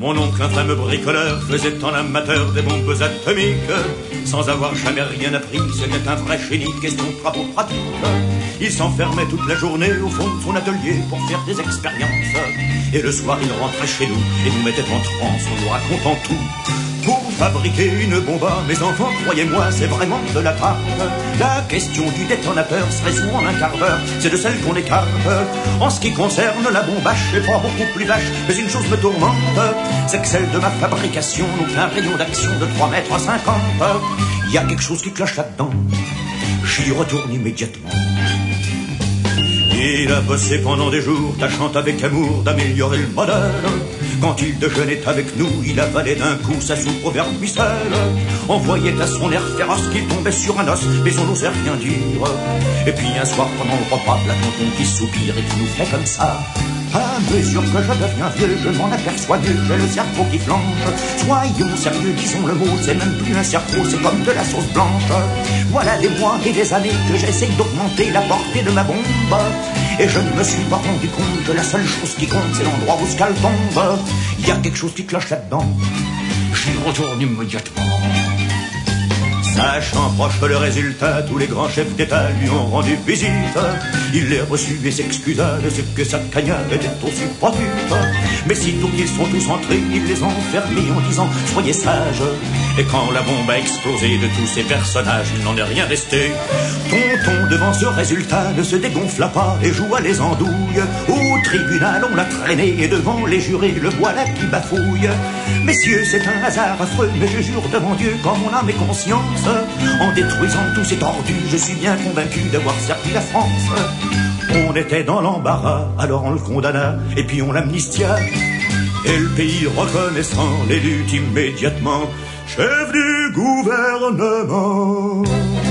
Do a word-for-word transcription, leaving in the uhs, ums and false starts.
Mon oncle, un fameux bricoleur, faisait en amateur des bombes atomiques, sans avoir jamais rien appris. C'était un vrai génie, question de travaux pratiques. Il s'enfermait toute la journée au fond de son atelier pour faire des expériences. Et le soir, il rentrait chez nous et nous mettait en transe en nous racontant tout. Pour fabriquer une bombe, mes enfants, croyez-moi, c'est vraiment de la tarte. La question du détonateur se résout en un quart d'heure, c'est de celle qu'on écarte. En ce qui concerne la bombache, c'est pas beaucoup plus vache, mais une chose me tourmente, c'est que celle de ma fabrication nous fait un rayon d'action de trois mètres cinquante. Il y a quelque chose qui cloche là-dedans, j'y retourne immédiatement. Il a bossé pendant des jours, tâchant avec amour d'améliorer le modèle. Quand il déjeunait avec nous, il avalait d'un coup sa soupe au vermicelle. On voyait à son air féroce qu'il tombait sur un os, mais on n'osait rien dire. Et puis un soir pendant le repas, la tonton qui soupire et qui nous fait comme ça. À mesure que je deviens vieux, je m'en aperçois mieux, j'ai le cerveau qui flanche. Soyons sérieux, disons le mot, c'est même plus un cerveau, c'est comme de la sauce blanche. Voilà des mois et des années que j'essaye d'augmenter la portée de ma bombe. Et je ne me suis pas rendu compte que la seule chose qui compte, c'est l'endroit où ce qu'elle tombe. Il y a quelque chose qui cloche là-dedans, j'y retourne immédiatement. Sachant proche le résultat, tous les grands chefs d'État lui ont rendu visite. Il les reçut et s'excusa de ce que sa cagnale était aussi produite. Mais sitôt qu'ils sont tous entrés, il les a enfermés en disant « Soyez sages ». Et quand la bombe a explosé de tous ces personnages, il n'en est rien resté. Tonton, devant ce résultat, ne se dégonfla pas et joua les andouilles. Au tribunal, on l'a traîné et devant les jurés, le voilà qui bafouille. Messieurs, c'est un hasard affreux, mais je jure devant Dieu, quand mon âme est conscience, en détruisant tous ces tordus, je suis bien convaincu d'avoir servi la France. On était dans l'embarras, alors on le condamna, et puis on l'amnistia. Et le pays reconnaissant l'élut immédiatement chef du gouvernement.